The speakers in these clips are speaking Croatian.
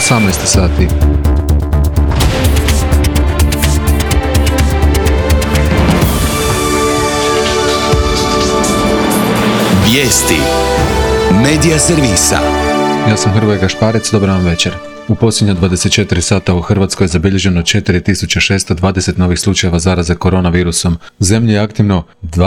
18 sati. Vijesti Medija servisa. Ja sam Hrvoje Gašparec, dobar vam večer. U posljednja 24 sata u Hrvatskoj je zabilježeno 4620 novih slučajeva zaraze koronavirusom. U zemlji je aktivno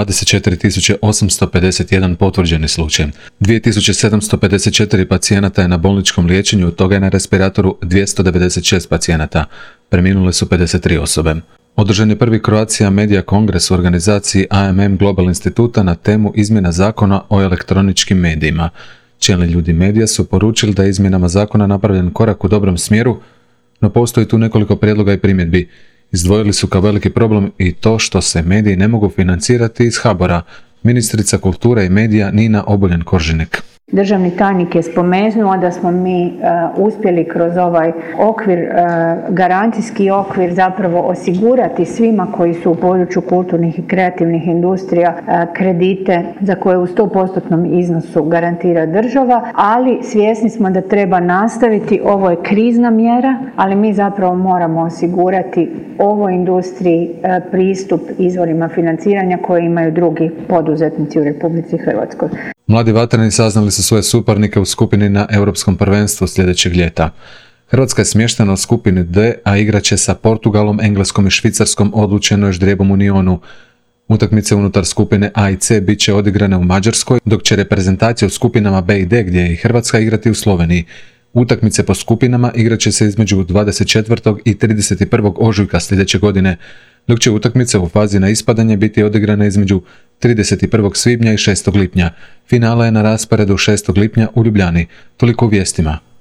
24851 potvrđeni slučaj. 2754 pacijenata je na bolničkom liječenju, od toga je na respiratoru 296 pacijenata. Preminule su 53 osobe. Održan je prvi Croatia Media Kongres u organizaciji AMM Global instituta na temu izmjena zakona o elektroničkim medijima. Čelni ljudi medija su poručili da je izmjenama zakona napravljen korak u dobrom smjeru, no postoji tu nekoliko prijedloga i primjedbi. Izdvojili su kao veliki problem i to što se mediji ne mogu financirati iz HBOR-a. Ministrica kulture i medija Nina Obuljen-Koržinek. Državni tajnik je spomenuo da smo mi uspjeli kroz ovaj okvir, garancijski okvir, zapravo osigurati svima koji su u području kulturnih i kreativnih industrija kredite za koje u 100% iznosu garantira država, ali svjesni smo da treba nastaviti. Ovo je krizna mjera, ali mi zapravo moramo osigurati ovoj industriji pristup izvorima financiranja koje imaju drugi poduzetnici u Republici Hrvatskoj. Mladi vatreni saznali su svoje suparnike u skupini na Europskom prvenstvu sljedećeg ljeta. Hrvatska je smještena u skupini D, a igrat će sa Portugalom, Engleskom i Švicarskom, odlučeno još ždrijebom u Nionu. Utakmice unutar skupine A i C bit će odigrane u Mađarskoj, dok će reprezentacija u skupinama B i D, gdje je i Hrvatska, igrati u Sloveniji. Utakmice po skupinama igrat će se između 24. i 31. ožujka sljedeće godine, dok će utakmice u fazi na ispadanje biti odigrane između 31. svibnja i 6. lipnja. Finala je na rasporedu 6. lipnja u Ljubljani. Toliko u vijestima.